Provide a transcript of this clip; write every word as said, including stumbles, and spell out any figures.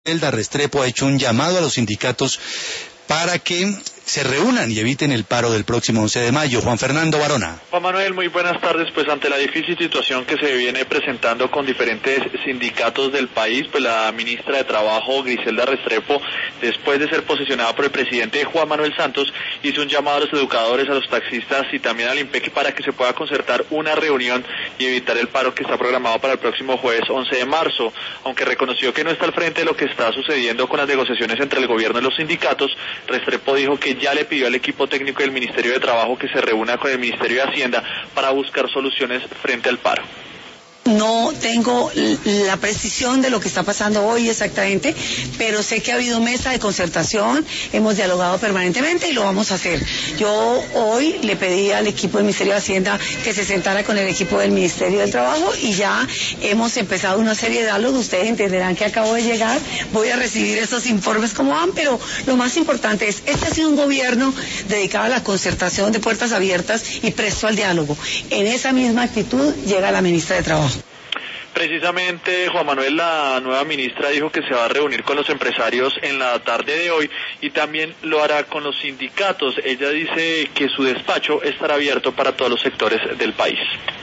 Griselda Restrepo ha hecho un llamado a los sindicatos para que se reúnan y eviten el paro del próximo once de mayo. Juan Fernando Barona. Juan Manuel, muy buenas tardes. Pues ante la difícil situación que se viene presentando con diferentes sindicatos del país, pues la ministra de Trabajo, Griselda Restrepo, después de ser posesionada por el presidente Juan Manuel Santos, hizo un llamado a los educadores, a los taxistas y también al IMPEC para que se pueda concertar una reunión y evitar el paro que está programado para el próximo jueves once de marzo. Aunque reconoció que no está al frente de lo que está sucediendo con las negociaciones entre el gobierno y los sindicatos, Restrepo dijo que ya le pidió al equipo técnico del Ministerio de Trabajo que se reúna con el Ministerio de Hacienda para buscar soluciones frente al paro. No tengo la precisión de lo que está pasando hoy exactamente, pero sé que ha habido mesa de concertación, hemos dialogado permanentemente y lo vamos a hacer. Yo hoy le pedí al equipo del Ministerio de Hacienda que se sentara con el equipo del Ministerio del Trabajo y ya hemos empezado una serie de diálogos. Ustedes entenderán que acabo de llegar, voy a recibir esos informes como van, pero lo más importante es, este ha sido un gobierno dedicado a la concertación de puertas abiertas y presto al diálogo. En esa misma actitud llega la ministra de Trabajo. Precisamente, Juan Manuel, la nueva ministra dijo que se va a reunir con los empresarios en la tarde de hoy y también lo hará con los sindicatos. Ella dice que su despacho estará abierto para todos los sectores del país.